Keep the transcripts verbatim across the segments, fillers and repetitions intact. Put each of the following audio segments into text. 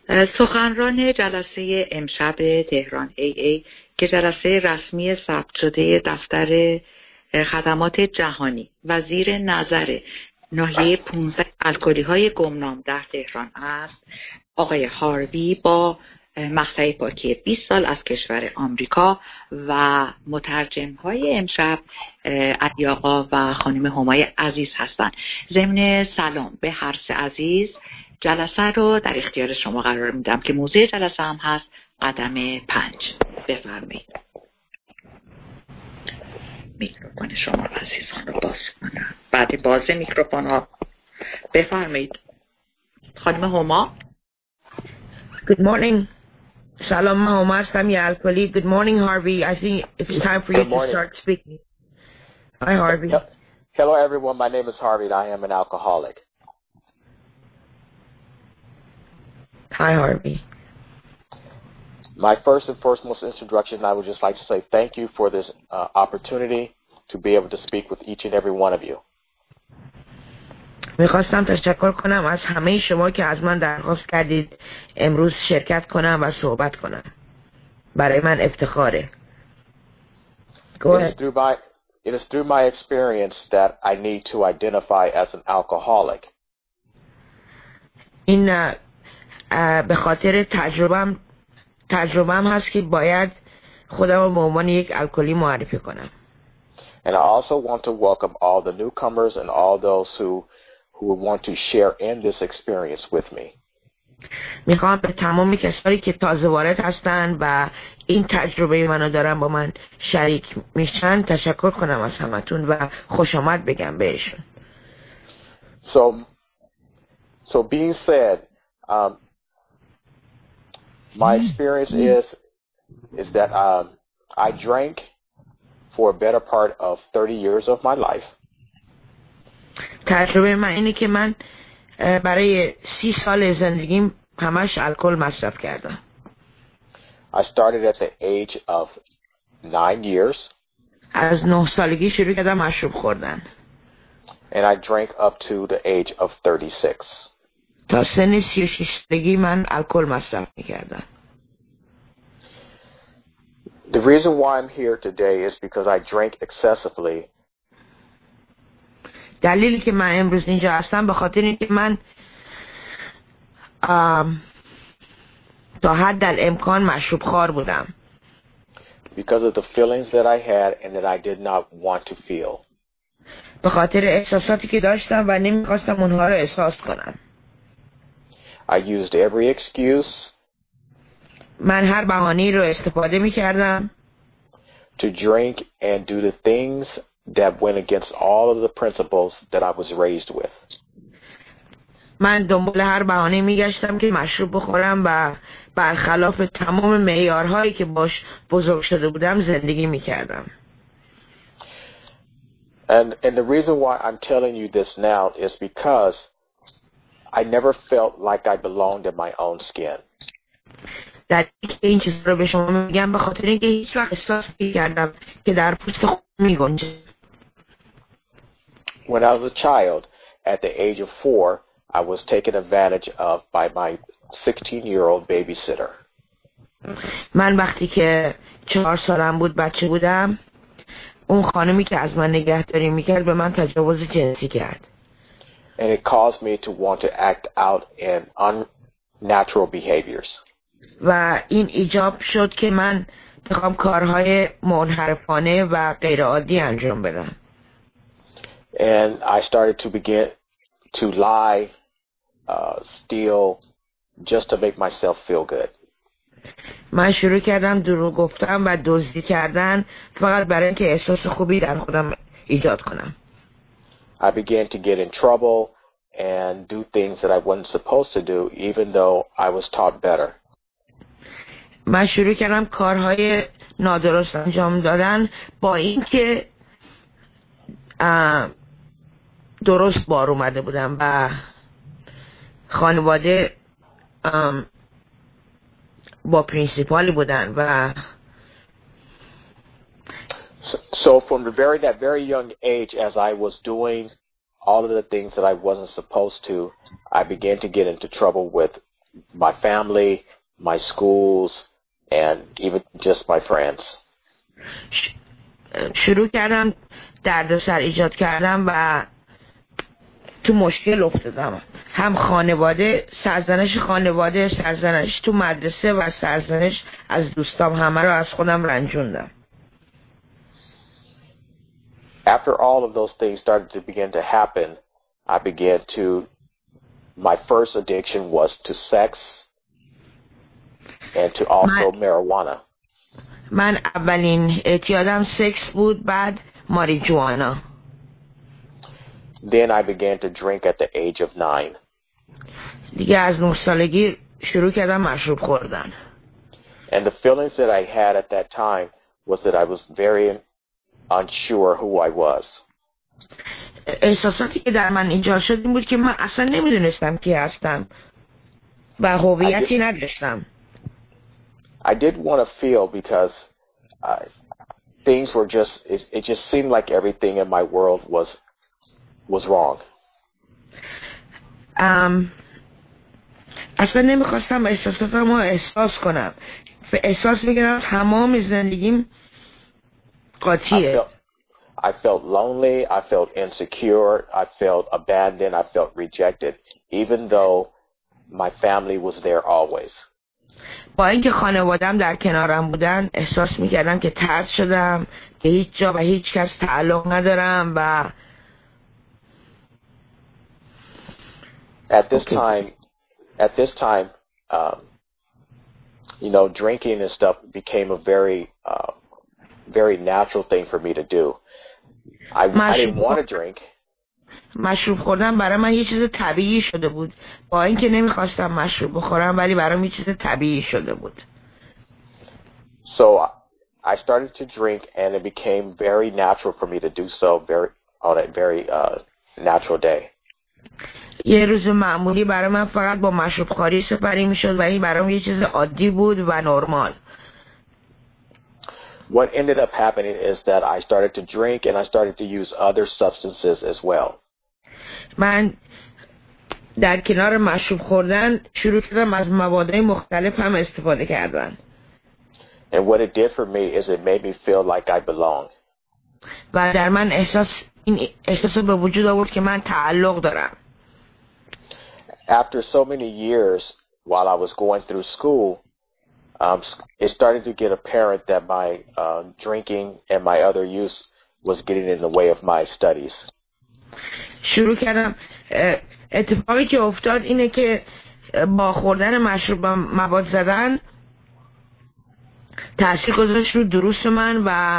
سخنران جلسه امشب تهران ای ای که جلسه رسمی ثبت شده دفتر خدمات جهانی و زیر نظر ناحیه پانزده الکلی های گمنام در تهران است، آقای هاروی با مقطع پاکی بیست سال از کشور آمریکا و مترجم های امشب علی آقا و خانم همای عزیز هستند. ضمن سلام به هر سه عزیز، جلسه رو در اختیار شما قرار میدم که موضوع جلسه هم هست قدم پنج. بفرمایید. میکروفون شما عزیزان رو باز کنم. بعد باز میکروفون ها بفرمایید. خانم هما. Good morning. Shalom, ma Omar Sami Al-Khali. Good morning, Harvey. I think it's time for you to start speaking. Hi, Harvey. Hello, everyone. My name is Harvey, and I am an alcoholic. Hi, Harvey. My first and foremost introduction, I would just like to say thank you for this uh, opportunity to be able to speak with each and every one of you. میخواستم تشکر کنم از همه شما که از من درخواست کردید امروز شرکت کنم و صحبت کنم. برای من افتخاره. Go ahead. It is through my, it is through my experience that I need to identify as an alcoholic. این به خاطر تجربم تجربم هست که باید خودم رو به عنوان یک الکلی معرفی کنم. And I also want to welcome all the newcomers and all those who who want to share in this experience with me. میخوام به تمام کسایی که تازه وارد هستن و این تجربه منو دارن با من شریک میشن تشکر کنم از همتون و خوش آمد بگم بهشون. So, so being said, um, my experience is is that um, I drank for a better part of thirty years of my life. تجربه من اینه که من برای سی سال زندگیم همش الکل مصرف کردم. I started at the age of nine years. از نه سالگی شروع کردم مشروب خوردن. And I drank up to the age of thirty-six. تا سن سی و شش سالگی من الکل مصرف می‌کردم. The reason why I'm here today is because I drank excessively. دلیلی که من امروز اینجا هستم به خاطر اینکه من تا حد الامکان مشروب خوار بودم. Because of the feelings that I had and that I did not want to feel. به خاطر احساساتی که داشتم و نمیخواستم اونها رو احساس کنم. I used every excuse. من هر بهانه‌ای رو استفاده می‌کردم. To drink and do the things that went against all of the principles that I was raised with. من دنبال هر بهانه‌ای میگشتم که مشروب بخورم و برخلاف تمام معیارهایی که باش بزرگ شده بودم زندگی میکردم. And and the reason why I'm telling you this now is because I never felt like I belonged in my own skin. در این چیز رو به شما میگم به خاطر اینکه هیچ وقت احساس نکردم که در پوست خودم میگنجم. When I was a child, at the age of four, I was taken advantage of by my sixteen-year-old babysitter. من وقتی که چهار سالم بود بچه بودم، اون خانمی که از من نگهداری میکرد به من تجاوز جنسی کرد. And it caused me to want to act out in unnatural behaviors. و این ایجاب شد که من بخوام کارهای منحرفانه و غیر عادی انجام بدم. And I started to begin to lie, uh, steal, just to make myself feel good. من شروع کردم دروغ گفتم و دزدی کردن فقط برای اینکه احساس خوبی در خودم ایجاد کنم. I began to get in trouble and do things that I wasn't supposed to do, even though I was taught better. من شروع کردم کارهای نادرست انجام دادن با اینکه درست بار اومده بودم و خانواده با پرینسیپالی بودن و So, so from the very that very young age, as I was doing all of the things that I wasn't supposed to, I began to get into trouble with my family, my schools, and even just my friends. شروع کردم دردسر ایجاد کردم و تو مشکل افتادم. هم خانواده، سرزنش خانواده، سرزنش تو مدرسه و سرزنش از دوستام، همه رو از خودم رنجوندم. After all of those things started to begin to happen, I began to, my first addiction was to sex and to also من, marijuana. من اولین اعتیادم سکس بود، بعد ماریجوانا. Then I began to drink at the age of nine. دیگه از نه سالگی شروع کردم مشروب خوردن. And the feelings that I had at that time was that I was very unsure who I was. احساساتی که در من ایجاد شد این بود که من اصلا نمیدونستم کی هستم و هویتی نداشتم. I didn't want to feel because uh, things were just, it, it just seemed like everything in my world was was wrong. Um, اصلا نمیخواستم احساساتم رو احساس کنم. احساس میکنم تمام زندگیم قاطیه. I felt lonely, I felt insecure, I felt abandoned, I felt rejected, even though my family was there always. با اینکه خانوادم در کنارم بودن احساس میکردم که طرد شدم، که هیچ جا و هیچ کس تعلق ندارم و At this okay. time, at this time, um, you know, drinking and stuff became a very, uh, very natural thing for me to do. I, I didn't want to drink. مشروب خوردن برای من یه چیز طبیعی شده بود. با اینکه نمیخواستم مشروب بخورم ولی برام یه چیز طبیعی شده بود. So I started to drink and it became very natural for me to do so very on a very uh, natural day. یه روز معمولی برای من فقط با مشروب خوری سپری میشد و این برام یه چیز عادی بود و نرمال. What ended up happening is that I started to drink and I started to use other substances as well. من در کنار مشروب خوردن شروع کردم از موادهای مختلف هم استفاده کردن. And what it did for me is it made me feel like I belonged. و در من احساس این احساس به وجود آورد که من تعلق دارم. After so many years while I was going through school, um, it started to get apparent that my uh, drinking and my other use was getting in the way of my studies. شروع کردم اتفاقی که افتاد اینه که با خوردن مشروب مواد زدن تاثیر گذاشت رو دروس من و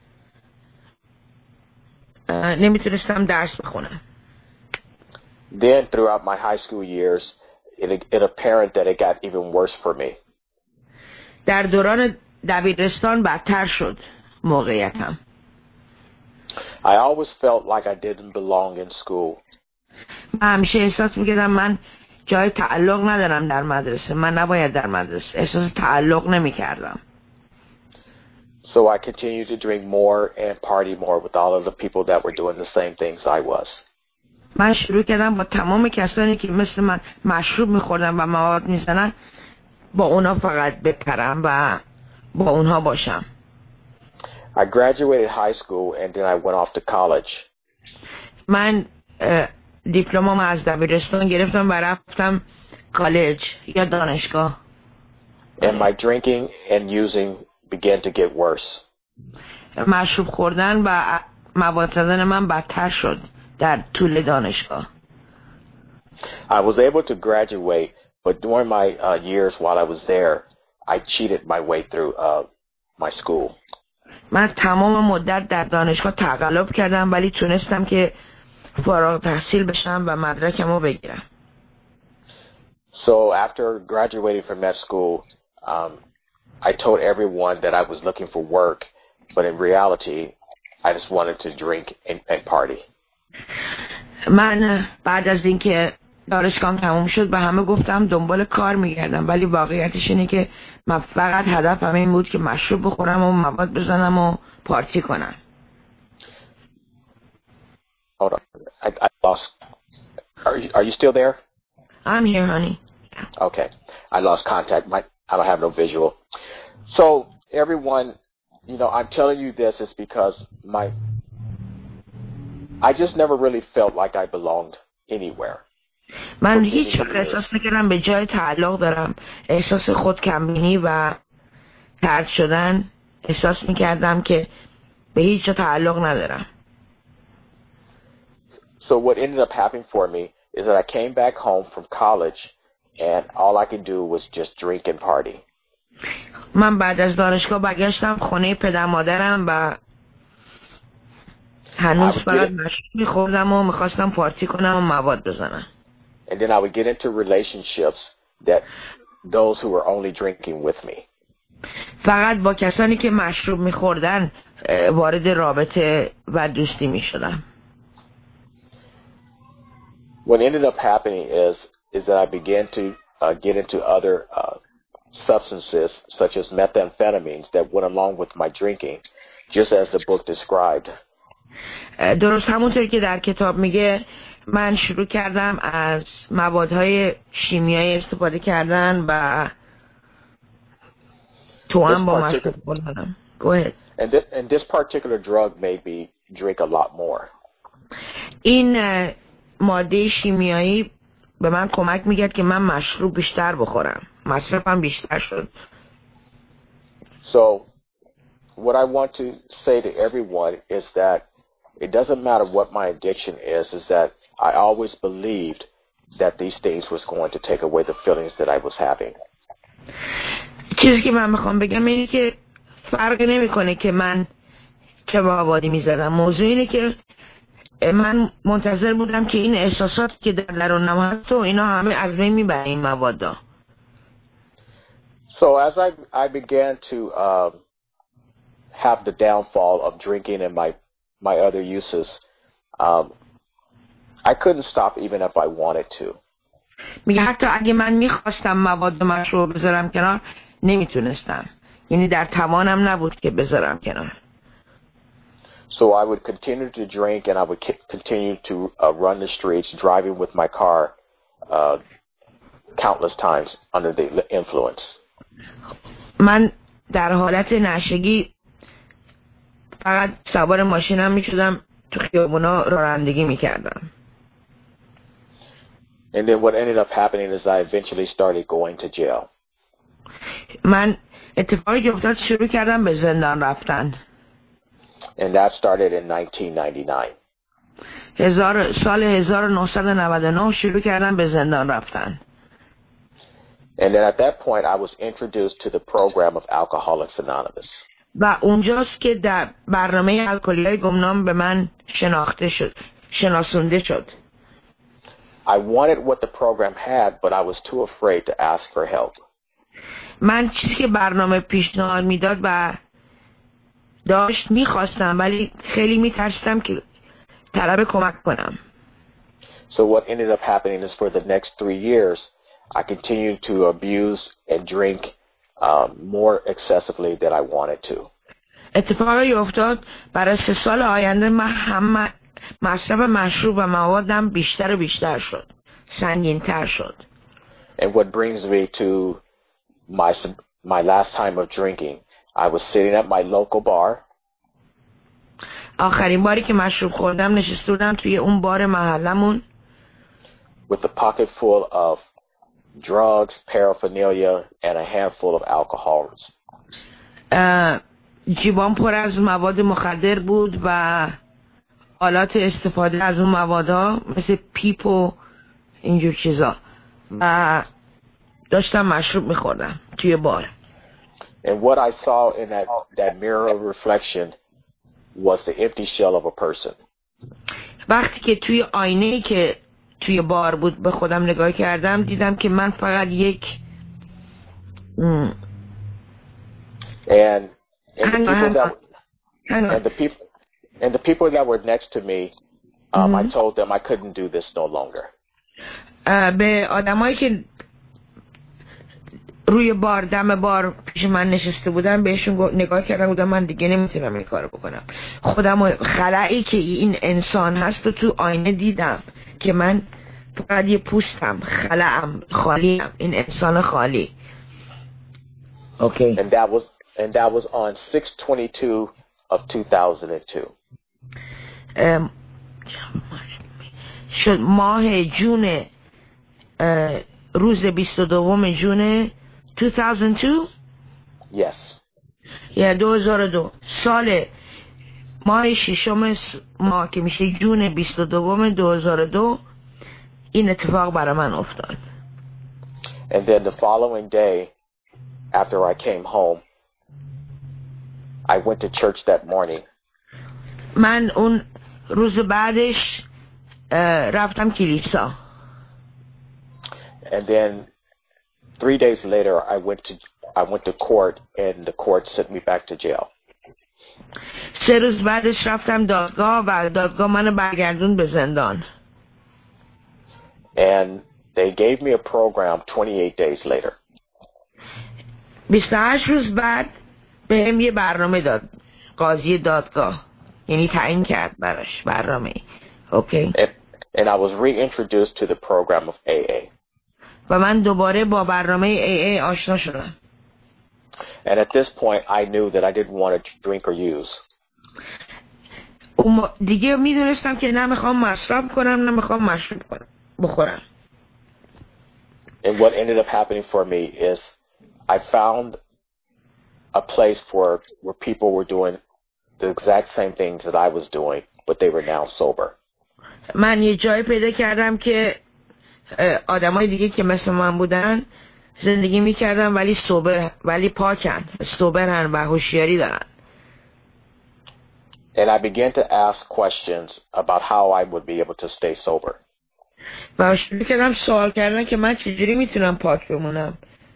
نمیتونستم درس بخونم. Then throughout my high school years, it it apparent that it got even worse for me. در دوران دبیرستان بدتر شد موقعیتم. I always felt like I didn't belong in school. من همیشه احساس میکردم من جای تعلق ندارم در مدرسه. من نباید در مدرسه. احساس تعلق نمیکردم. So I continued to drink more and party more with all of the people that were doing the same things I was. من شروع کردم با تمام کسانی که مثل من مشروب میخوردن و مواد میزنن با اونا فقط بپرم و با اونها باشم. I graduated high school and then I went off to college. من دیپلمم از دبیرستان گرفتم و رفتم کالج یا دانشگاه. And my drinking and using began to get worse. مشروب خوردن و مواد زدن من بدتر شد در طول دانشگاه. I was able to graduate, but during my uh, years while I was there, I cheated my way through uh, my school. من تمام مدت در دانشگاه تقلب کردم ولی تونستم که فارغ التحصیل بشم و مدرکمو بگیرم. So after graduating from that school, um, I told everyone that I was looking for work, but in reality, I just wanted to drink and, and party. من بعد از اینکه دانشگاهم تموم شد به همه گفتم دنبال کار میگردم ولی واقعیتش اینه که من فقط هدفم این بود که مشروب بخورم و مواد بزنم و پارتی کنم. Hold on, I, I lost. Are you, are you still there? I'm here, honey. نکردم. Okay. I lost contact. My, I don't have no visual. So everyone, you know, I'm telling you this is because my, I just never really felt like I belonged anywhere. من هیچ وقت احساس نکردم به جای تعلق دارم. احساس خود کمبینی و طرد شدن احساس میکردم که به هیچ جا تعلق ندارم. So what ended up happening for me is that I came back home from college and all I could do was just drink and party. من بعد از دانشگاه برگشتم خونه پدر مادرم و هنوز فقط مشروب میخوردم و میخواستم پارتی کنم و مواد بزنم. And then I would get into relationships that those who were only drinking with me. فقط با کسانی که مشروب میخوردن وارد رابطه و دوستی میشدم. What ended up happening is is that I began to uh, get into other uh, substances such as methamphetamines that went along with my drinking, just as the book described. درست همونطور که در کتاب میگه من شروع کردم از موادهای شیمیایی استفاده کردن و تو هم با مشروب خوردم. Go ahead. And this, and this particular drug made me drink a lot more. این ماده شیمیایی به من کمک میکرد که من مشروب بیشتر بخورم. مصرفم بیشتر شد. So what I want to say to everyone is that it doesn't matter what my addiction is, is that I always believed that these things was going to take away the feelings that I was having. چیزی که من میخوام بگم اینه که فرق نمیکنه که من چه موادی میزدم. موضوع اینه که من منتظر بودم که این احساسات که در درونم هست و اینا همه از بین میبره این موادا. So as I I began to um, have the downfall of drinking and my my other uses, um, I couldn't stop even if I wanted to. میگه حتی اگه من میخواستم مواد مشروب بذارم کنار نمیتونستم. یعنی در توانم نبود که بذارم کنار. So I would continue to drink and I would continue to uh, run the streets driving with my car uh, countless times under the influence. من در حالت نشگی فقط سوار ماشینم میشدم تو خیابونا رانندگی میکردم. And then what ended up happening is I eventually started going to jail. من اتفاقی که افتاد شروع کردم به زندان رفتن. And that started in nineteen ninety-nine. هزار سال هزار و نهصد و نود و نه شروع کردم به زندان رفتن. And then at that point I was introduced to the program of Alcoholics Anonymous. و اونجاست که در برنامه الکلیای گمنام به من شناخته شد، شناسونده شد. I wanted what the program had, but I was too afraid to ask for help. من چیزی که برنامه پیشنهاد میداد و داشت میخواستم ولی خیلی میترسیدم که طلب کمک کنم. So what ended up happening is for the next three years I continued to abuse and drink um, more excessively than I wanted to. اتفاقی افتاد برای سه سال آینده من هم مصرف مشروب و موادم بیشتر و بیشتر شد، سنگین‌تر شد. And what brings me to my my last time of drinking, I was sitting at my local bar. آخرین باری که مشروب خوردم نشسته بودم توی اون بار محلمون. With a pocket full of drugs, paraphernalia, and a handful of alcohols. جیبام پر از مواد مخدر بود و آلات استفاده از اون موادها مثل پیپ و اینجور چیزا و داشتم مشروب میخوردم توی بار. And what I saw in that that mirror of reflection was the empty shell of a person. وقتی که توی آینه‌ای که توی بار بود به خودم نگاه کردم دیدم که من فقط یک م... and and the people that and the people and the people that were next to me um mm-hmm. I told them I couldn't do this no longer. به آدمایی که روی بار دم بار پیش من نشسته بودن بهشون نگاه کردم بودم من دیگه نمیتونم این کارو بکنم. خودم خلایی که این انسان هست تو آینه دیدم که من فقط یه پوستم، خلعم، خالیم، این انسان خالی. اوکی. And that was and that was on six twenty-two of two thousand two. ام، شد ماه جون، روز بیست و دوم جون دو هزار و دو. Yes. یا دو هزار و دو سال ماه ششم ماه که میشه جون بیست و دوم دو هزار و دو این اتفاق برای من افتاد. And then the following day, after I came home, I went to church that morning. من اون روز بعدش رفتم کلیسا. And then three days later, I went to I went to court, and the court sent me back to jail. سه روز بعدش رفتم دادگاه و دادگاه منو برگردون به زندان. And they gave me a program twenty-eight days later. بیست و هشت روز بعد بهم یه برنامه داد قاضی دادگاه، یعنی تعیین کرد براش برنامه. اوکی. And, and I was reintroduced to the program of A A. و من دوباره با برنامه ای ای آشنا شدم. And at this point, I knew that I didn't want to drink or use. دیگه میدونستم که نه میخوام مصرف کنم نه میخوام مشروب کنم بخورم. And what ended up happening for me is I found a place for where people were doing the exact same things that I was doing, but they were now sober. من یه جای پیدا کردم که آدمای دیگه که مثل من بودن زندگی میکردن ولی سوبر، ولی پاکن، سوبرن و هوشیاری دارن. And I began to ask questions about how I would be able to stay sober. و شروع کردم سوال کردن که من چجوری میتونم پاک بمونم.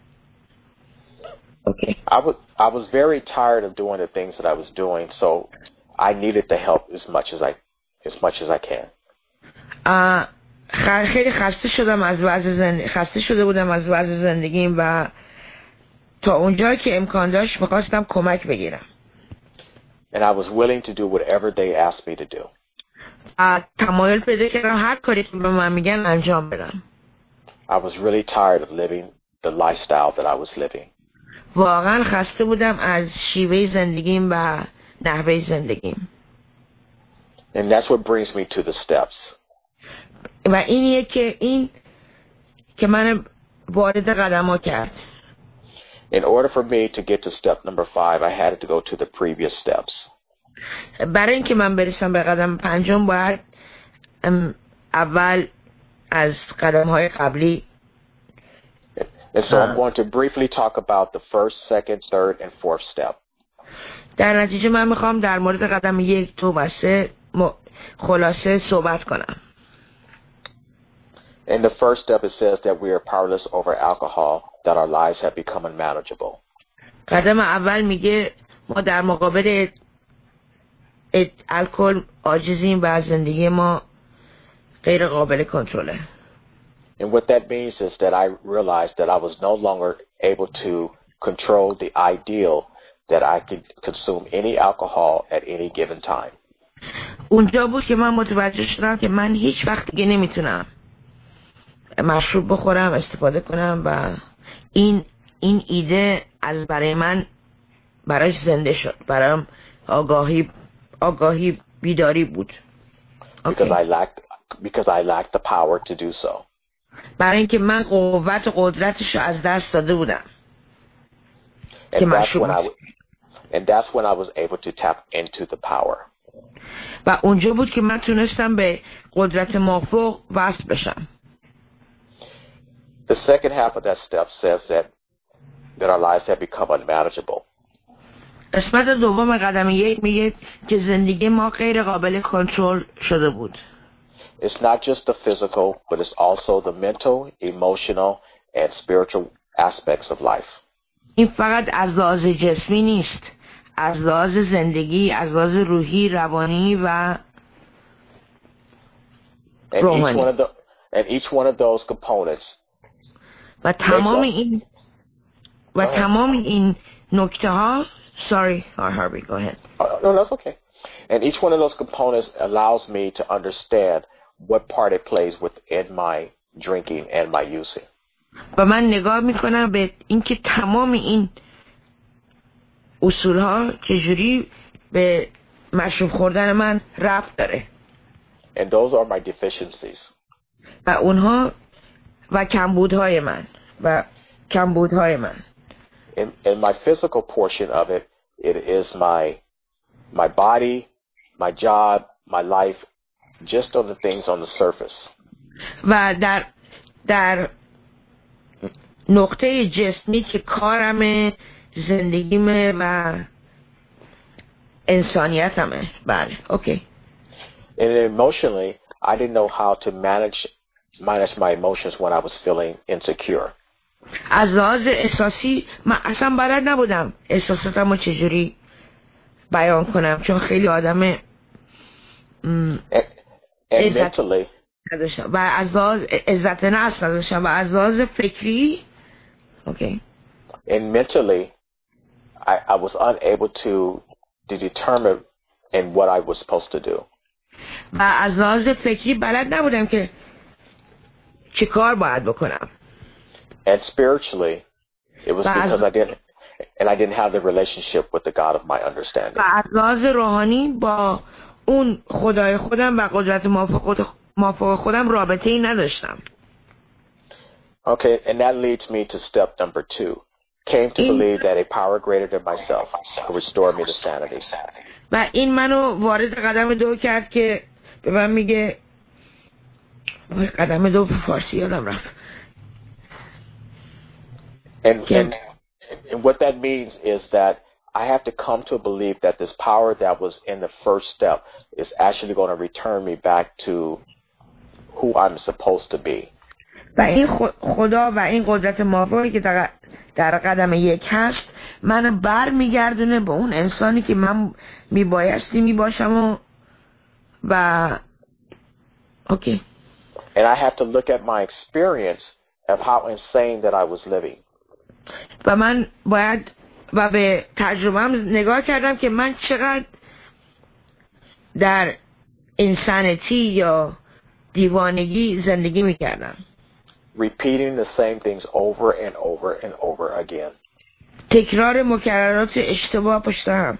Okay. I was I was very tired of doing the things that I was doing, so I needed the help as much as I as much as I can. آه خیلی خسته شدم از وضع زندگی، خسته شده بودم از وضع زندگیم و تا اونجا که امکان داشت می‌خواستم کمک بگیرم. And I was willing to do whatever they asked me to do. تمایل پیدا کردم هر کاری که به من میگن انجام بدم. I was really tired of living the lifestyle that I was living. واقعا خسته بودم از شیوه زندگیم و نحوه زندگیم. And that's what brings me to the steps. و اینیه که این که من وارد قدم‌ها کرد. In order for me to get to step number five, I had to go to the previous steps. برای اینکه من برسم به قدم پنجم باید اول از قدم‌های قبلی. And so I'm going to briefly talk about the first, second, third, and fourth step. در نتیجه من میخوام در مورد قدم یک، دو و سه خلاصه صحبت کنم. In the first step, it says that we are powerless over alcohol, that our lives have become unmanageable. قدم اول میگه ما در مقابل الکل عاجزیم و زندگی ما غیر قابل کنترله. And what that means is that I realized that I was no longer able to control the ideal that I could consume any alcohol at any given time. اونجا بود که من متوجه شدم که من هیچ وقت دیگه نمیتونم مشروب بخورم، استفاده کنم و این این ایده از برای من برایش زنده شد، برایم آگاهی آگاهی بیداری بود. Because I lacked because I lacked the power to do so. برای اینکه من قوت و قدرتش رو از دست داده بودم. And that's when I and that's when I was able to tap into the power. و اونجا بود که من تونستم به قدرت مافوق وصل بشم. The second half of that step says that that our lives have become unmanageable. قسمت دوم قدم یک میگه که زندگی ما غیر قابل کنترل شده بود. It's not just the physical, but it's also the mental, emotional, and spiritual aspects of life. این faqat از لحاظ جسمی نیست، از لحاظ زندگی، از لحاظ روحی، روانی و روحانی. And each one of the and each one of those components. و تمام این و تمام این نکته ها sorry Harvey go ahead. Uh, no, that's okay. And each one of those components allows me to understand what part it plays within my drinking and my using. و من نگاه میکنم به اینکه تمام این اصول ها چجوری به مشروب خوردن من ربط داره. And those are my deficiencies. و اونها و کمبودهای من و کمبودهای من. In, in my physical portion of it, it is my my body, my job, my life, just on the things on the surface. و در در نقطه جسمی که کارمه، زندگیمه و انسانیتمه. بله، اوکی. And emotionally, I didn't know how to manage manage my emotions when I was feeling insecure. از لحاظ احساسی من اصلا بلد نبودم احساساتمو چجوری بیان کنم، چون خیلی آدم عزت نداشتم و از لحاظ عزت نفس نداشتم و از لحاظ فکری اوکی. And mentally, I, I was unable to to determine in what I was supposed to do. و از لحاظ فکری بلد نبودم که چه کار باید بکنم. And spiritually, it was because I didn't and I didn't have the relationship with the God of my understanding. و از لحاظ روحانی با اون خدای خودم و قدرت مافوق خودم رابطه ای نداشتم. Okay, and that leads me to step number two. Came to believe that a power greater than myself could restore me to sanity. و این منو وارد قدم دو کرد که به من میگه قدم دو فارسی یادم رفت. And, and and what that means is that I have to come to believe that this power that was in the first step is actually going to return me back to who I'm supposed to be. و این خدا و این قدرت مافوقی که در در قدم یک هست من بر میگردونه به اون انسانی که من میبایستی میباشم و و اوکی. And I have to look at my experience of how insane that I was living. و من باید و به تجربه‌ام نگاه کردم که من چقدر در انسانیتی یا دیوانگی زندگی میکردم. Repeating the same things over and over and over again. تکرار مکررات اشتباه پشت هم.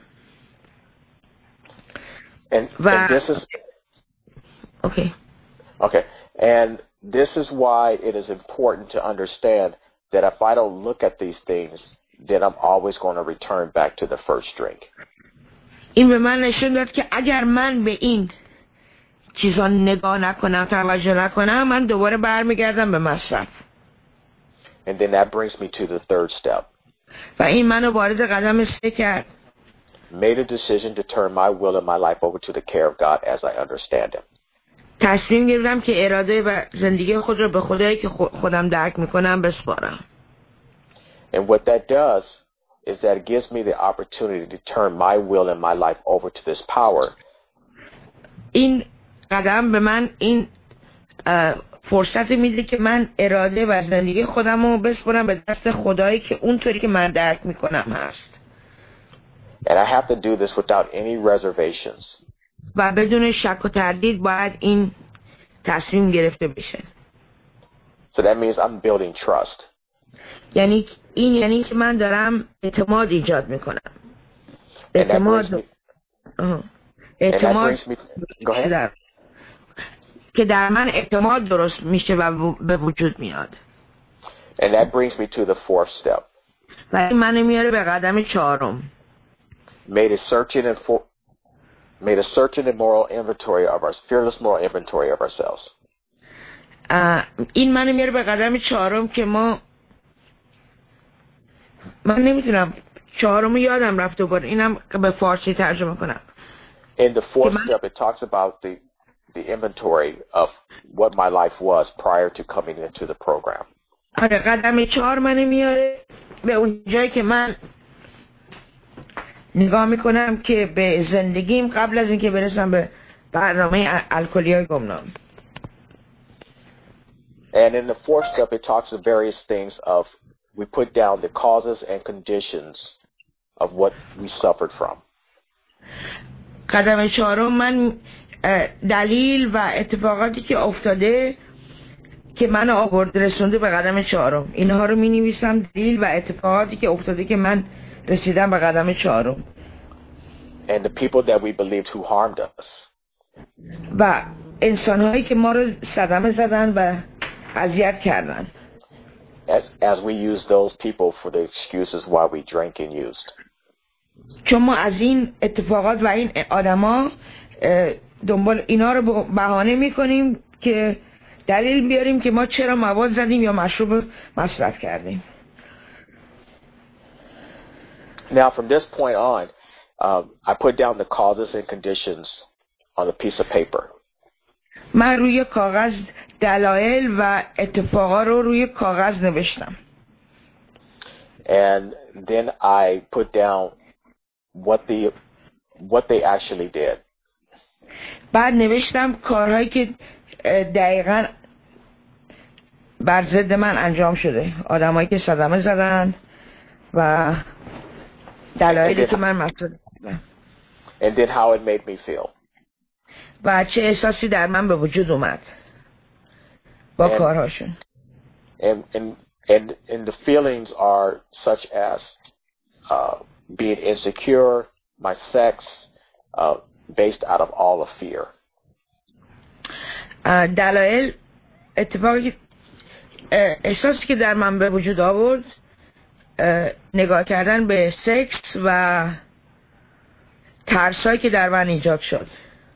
And, و... and this is okay. Okay. And this is why it is important to understand that if I don't look at these things, then I'm always going to return back to the first drink. این به من نشون داد که اگر من به این چیزا نگاه نکنم، توجه نکنم، من دوباره برمیگردم به مصرف. And then that brings me to the third step. و این منو وارد قدم سه کرد. Made a decision to turn my will and my life over to the care of God as I understand Him. تصمیم گرفتم که اراده و زندگی خود رو به خدایی که خودم درک میکنم بسپارم. And what that does is that it gives me the opportunity to turn my will and my life over to this power. این قدم به من این فرصت میده که من اراده و زندگی خودم رو بسپارم به دست خدایی که اونطوری که من درک میکنم هست. And I have to do this without any reservations. و بدون شک و تردید باید این تصمیم گرفته بشه. So that means I'm building trust. یعنی این یعنی که من دارم اعتماد ایجاد میکنم. اعتماد اعتماد که در من اعتماد درست میشه و به وجود میاد. And that brings me to the fourth step. و این منو میاره به قدم چهارم. Made a searching and for, made a searching and moral inventory of our fearless moral inventory of ourselves. این منو میاره به قدم چهارم که ما من نمیتونم چهارمو یادم رفت دوباره اینم به فارسی ترجمه کنم. In the fourth step it talks about the the inventory of what my life was prior to coming into the program. آره قدم چهار منو میاره به اون جایی که من نگاه میکنم که به زندگیم قبل از اینکه برسم به برنامه الکلیای گمنام. And in the fourth step it talks of various things of we put down the causes and conditions of what we suffered from. قدم چهارم من دلیل و اتفاقاتی که افتاده که من آورد رسونده به قدم چهارم. اینها رو می نویسم، دلیل و اتفاقاتی که افتاده که من رسیدم به قدم چهارم. And the people that we believed who harmed us. و انسان‌هایی که ما رو صدمه زدن و اذیت کردن. As, as we use those people for the excuses why we drank and used. چون ما از این اتفاقات و این آدما دنبال اینا رو بهانه میکنیم که دلیل بیاریم که ما چرا مواد زدیم یا مشروب مصرف کردیم. Now from this point on, um, I put down the causes and conditions on a piece of paper. من روی کاغذ دلایل و اتفاقا رو روی کاغذ نوشتم. And then I put down what the what they actually did. بعد نوشتم کارهایی که دقیقاً بر ضد من انجام شده، آدمایی که صدمه زدن و دلایلی که من مطرح کردم. And then how it made me feel. و چه احساسی در من به وجود اومد با and, کارهاشون. And and and and the feelings are such as uh, being insecure, my sex, uh, based out of all of fear. دلایل اتفاقی احساسی که در من به وجود آورد نگاه کردن به سکس و ترسایی که در من ایجاد شد.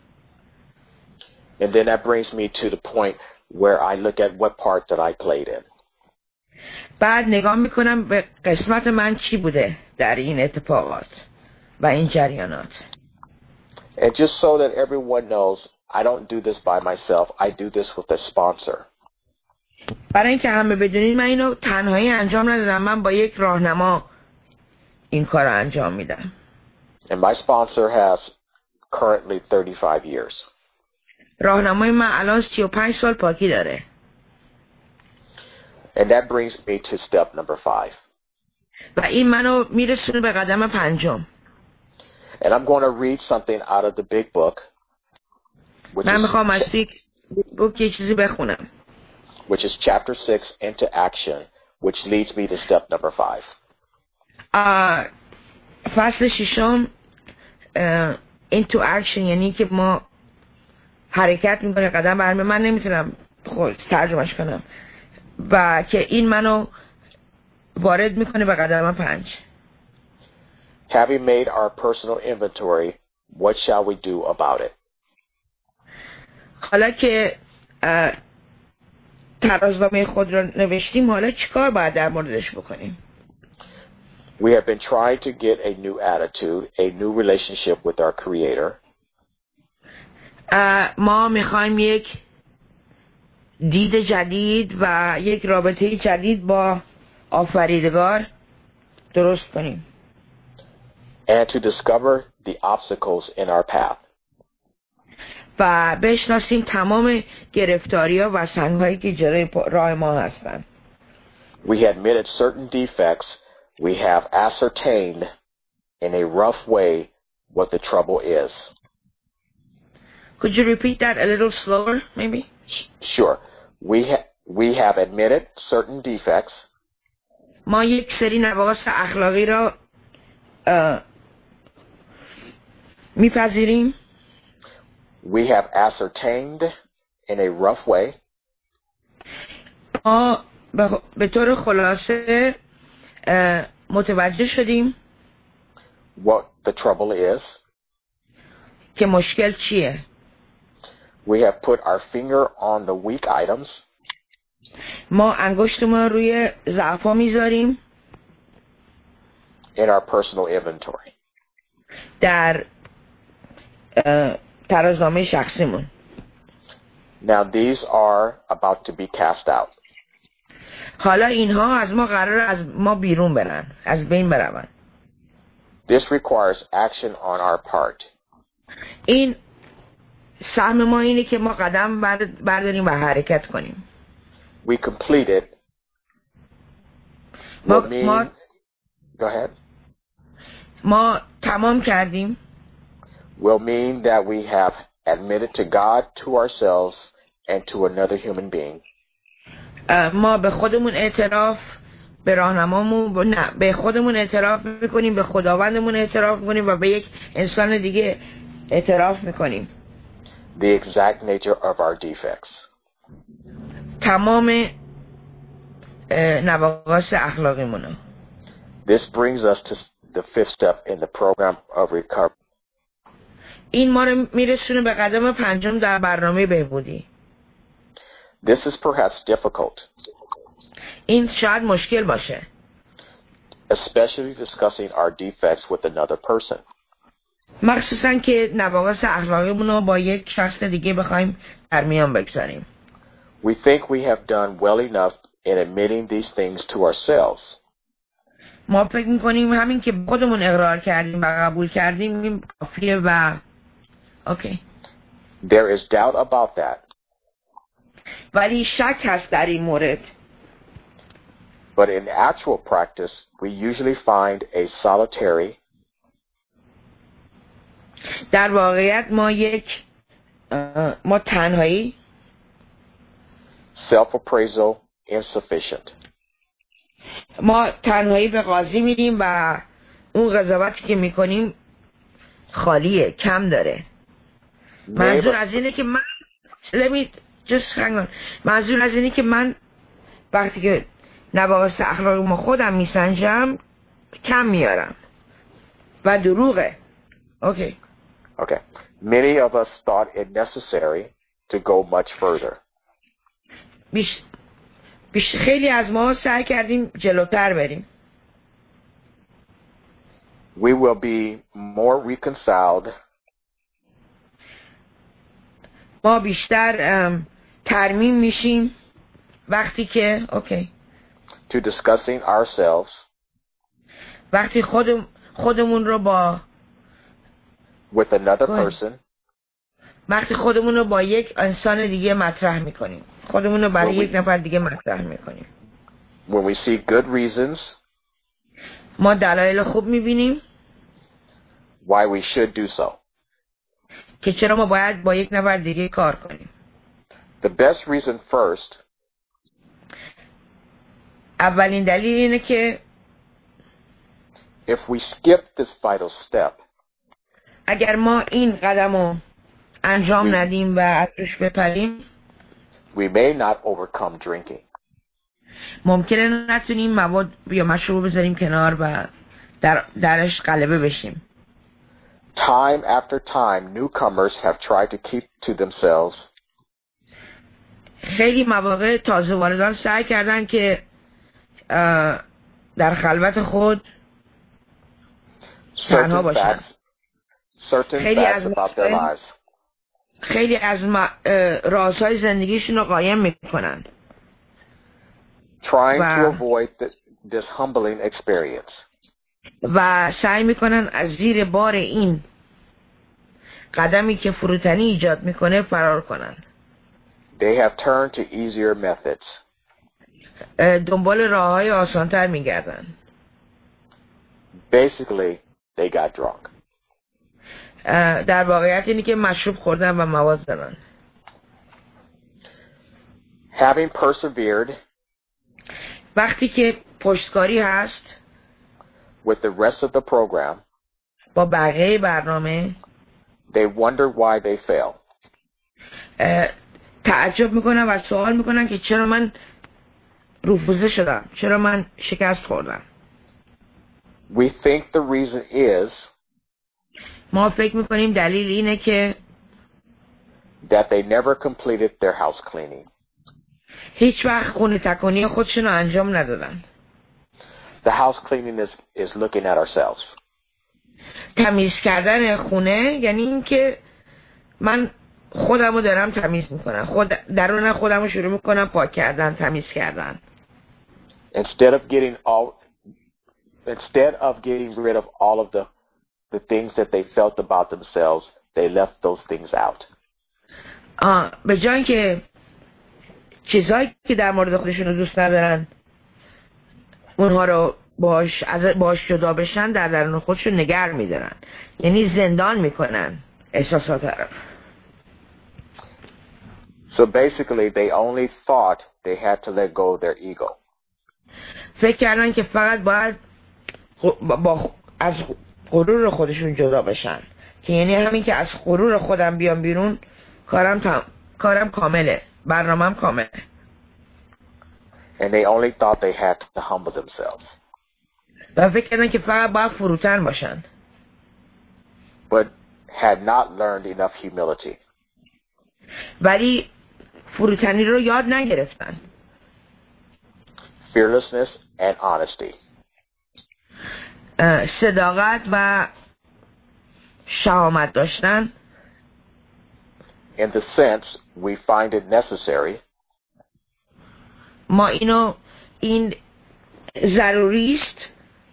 And then that brings me to the point where I look at what part that I played in. بعد نگاه میکنم به قسمت من چی بوده در این اتفاقات و این جریانات. And just so that everyone knows, I don't do this by myself. I do this with a sponsor. برای اینکه همه بدونید من اینو تنهایی انجام ندادم، من با یک راهنما این کار رو انجام میدم. And my sponsor has currently thirty-five years. راهنمای من الان سی و پنج سال پاکی داره. And that brings me to step number five. و این منو میرسونه به قدم پنجم. And I'm going to read something out of the big book. Which من is, میخوام از بیگ بوک یه چیزی بخونم. Which is chapter six, into action, which leads me to step number five. Uh, فصل ششم uh, into action یعنی که ما حرکت میکنه قدم برمی. من نمیتونم خود ترجمهش کنم و که این منو وارد میکنه به قدم پنج. Having made our personal inventory, what shall we do about it? حالا که ترازنامه خود را نوشتیم، حالا چیکار باید در موردش بکنیم؟ We have been trying to get a new attitude, a new relationship with our Creator. ما میخوایم یک دید جدید و یک رابطه جدید با آفریدگار درست کنیم. And to discover the obstacles in our path. و بشناسیم تمام گرفتاری‌ها و سنگ‌هایی که جلوی راه ما هستند. We have admitted certain defects. We have ascertained in a rough way what the trouble is. Could you repeat that a little slower, maybe? Sure. We ha- we have admitted certain defects. ما یک سری نواقص اخلاقی را میپذیریم. We have ascertained in a rough way. ما به طور خلاصه متوجه شدیم what the trouble is. که مشکل چیه. We have put our finger on the weak items. ما انگشتمون روی ضعف‌ها میذاریم. In our personal inventory. در ترازنامه شخصیمون. Now these are about to be cast out. حالا اینها از ما قراره از ما بیرون برن، از بین برون. This requires action on our part. این سهم ما اینه که ما قدم برداریم و حرکت کنیم. We completed. ما, mean, ما go ahead. ما تمام کردیم. Will mean that we have admit it to God, to ourselves, and to another human being. ما به خودمون اعتراف، به راهنمامون، نه به خودمون اعتراف میکنیم، به خداوندمون اعتراف میکنیم و به یک انسان دیگه اعتراف میکنیم. The exact nature of our defects. تمام نواقص اخلاقیمونو. This brings us to the fifth step in the program of recovery. این ما رو میرسونه به قدم پنجم در برنامه بهبودی. This is perhaps difficult. این شاید مشکل باشه. Especially discussing our defects with another person. مخصوصا که نواقص اخلاقیمون رو با یک شخص دیگه بخوایم در میان بگذاریم. We think we have done well enough in admitting these things to ourselves. ما فکر میکنیم همین که خودمون اقرار کردیم و قبول کردیم این کافیه و اوکی. There is doubt about that. ولی شک هست در این مورد. But in actual practice, we usually find a solitary در واقعیت ما یک ما تنهایی self-appraisal insufficient. ما تنهایی به قاضی میریم و اون قضاوتی که میکنیم خالیه، کم داره. منظور از اینه که من let me just hang on. منظور از اینه که من وقتی که نواقص اخلاقی ما خودم میسنجم کم میارم و دروغه. اوکی. Okay. Many of us thought it necessary to go much further. بیش بیش خیلی از ما سعی کردیم جلوتر بریم. We will be more reconciled. ما بیشتر ترمیم میشیم وقتی که اوکی. To discussing ourselves. وقتی خودم خودمون رو با with another person. وقتی خودمون رو با یک انسان دیگه مطرح میکنیم. خودمون رو برای یک نفر دیگه مطرح میکنیم. When we see good reasons. ما دلایل خوب میبینیم. Why we should do so. که چرا ما باید با یک نفر دیگه کار کنیم. The best reason first. اولین دلیل اینه که if we skip this vital step. اگر ما این قدم رو انجام ندیم و از روش بپریم we may not overcome drinking. ممکنه نتونیم مواد یا مشروب بذاریم کنار و در درش غلبه بشیم. Time after time newcomers have tried to keep to themselves. خیلی مواقع تازه واردان سعی کردن که در خلوت خود تنها باشن. خیلی از خیلی از رازهای زندگیشون رو قایم میکنن. Trying to avoid this humbling experience. و سعی میکنن از زیر بار این قدمی که فروتنی ایجاد میکنه فرار کنن. They have turned to easier methods. دنبال راههای آسانتر میگردن. Basically, they got drunk. در واقعیت اینی که مشروب خوردن و مواد زدن. Having persevered. وقتی که پشتکاری هست. With the rest of the program. با بقیه برنامه. They wonder why they fail. تعجب میکنن و سوال میکنن که چرا من رفوزه شدم، چرا من شکست خوردم. We think the reason is. ما فکر میکنیم دلیل اینه که that they never completed their house cleaning. هیچ وقت خونه تکونی خودشون رو انجام ندادن. The house cleaning is is looking at ourselves. تمیز کردن خونه یعنی این که من خودم رو دارم تمیز میکنم، خود درون خودم رو شروع میکنم پاک کردن، تمیز کردن. Instead of getting all instead of getting rid of all of the the things that they felt about themselves, they left those things out. آه به جای اینکه چیزایی که در مورد خودشون رو دوست ندارن اونها رو باش از باش جدا بشن، در درون خودشون نگه می‌دارن، یعنی زندان میکنن احساسات رو. So basically they only thought they had to let go of their ego. فکر کردن که فقط باید با از غرور خودشون جدا بشن، که یعنی همین که از غرور خودم بیام بیرون کارم تام... کارم کامله، برنامه‌ام کامله. And they only thought they had to humble themselves. و فکر کردن که فقط باید فروتن باشن. But had not learned enough humility. ولی فروتنی رو یاد نگرفتن. Fearlessness and honesty. صداقت و شهامت داشتن. In the sense we find it necessary. ما اینو این ضروری است.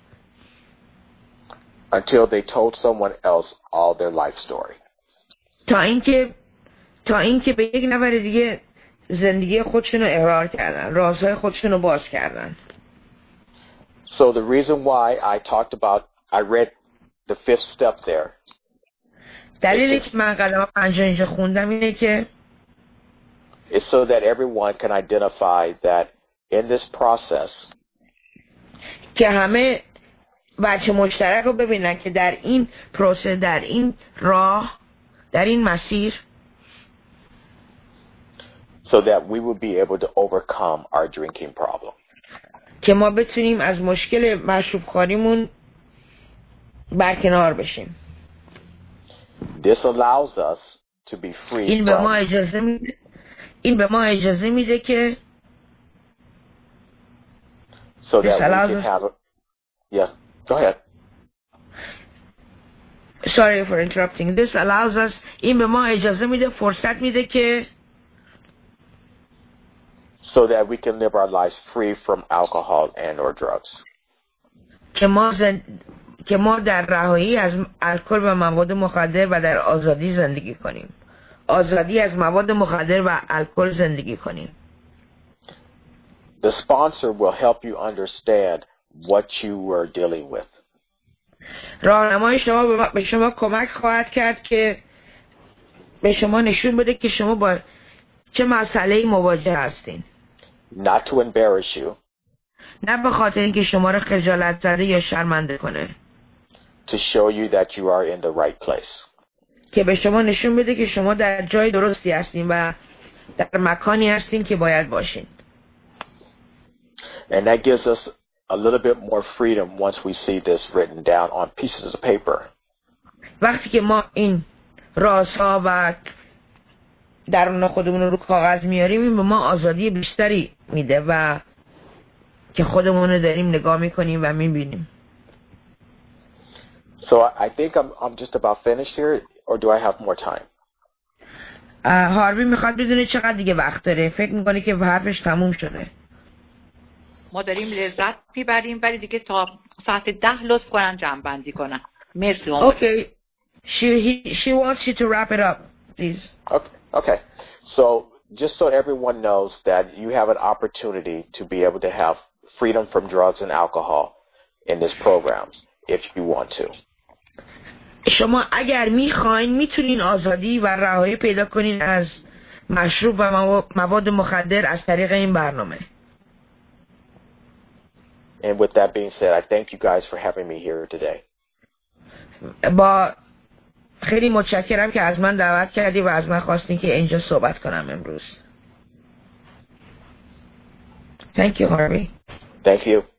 Until they told someone else all their life story. تا اینکه تا اینکه به یک نفر دیگه زندگی خودشون رو اقرار کردن، رازهای خودشون رو باز کردن. So the reason why I talked about, I read the fifth step there. دلیلی که من قدم پنجم اینجا خوندم اینه که It's so that everyone can identify that in this process. که همه بچه مشترک رو ببینن که در این پروسه، در این راه، در این مسیر، so that we will be able to overcome our drinking problem. که ما بتونیم از مشکل مشروب خواریمون برکنار بشیم. This allows us to be free این به ما from اجازه میده این به ما اجازه میده که so that we can have a, yeah, go ahead. Sorry for interrupting. This allows us این به ما اجازه میده، فرصت میده که so that we can live our lives free from alcohol and or drugs. که ما زن... که ما در رهایی از الکل و مواد مخدر و در آزادی زندگی کنیم. آزادی از مواد مخدر و الکل زندگی کنیم. The sponsor will help you understand what you were dealing with. راهنمای شما به شما کمک خواهد کرد که به شما نشون بده که شما با چه مسئله‌ای مواجه هستین. Not to embarrass you. نه به خاطر اینکه شما رو خجالت زده یا شرمنده کنه. To show you that you are in the right place. که به شما نشون بده که شما در جای درستی هستین و در مکانی هستین که باید باشین. And that gives us a little bit more freedom once we see this written down on pieces of paper. وقتی که ما این رازها و درون خودمون رو کاغذ میاریم، این به ما آزادی بیشتری میده و که خودمون رو داریم نگاه میکنیم و میبینیم. So I think I'm I'm just about finished here, or do I have more time? هاروی میخواد بدونه چقدر دیگه وقت داره. فکر میکنه که حرفش تموم شده. ما داریم لذت میبریم، ولی دیگه تا ساعت ده لطف کنن جمع بندی کنن. مرسی. Okay. She he, she wants you to wrap it up, please. Okay. Okay. So just so everyone knows that you have an opportunity to be able to have freedom from drugs and alcohol in this program if you want to. شما اگر میخواین میتونین آزادی و رهایی پیدا کنین از مشروب و مواد مخدر از طریق این برنامه. And with that being said, I thank you guys for having me here today. با خیلی متشکرم که از من دعوت کردی و از من خواستین که اینجا صحبت کنم امروز. Thank you, Harvey. Thank you.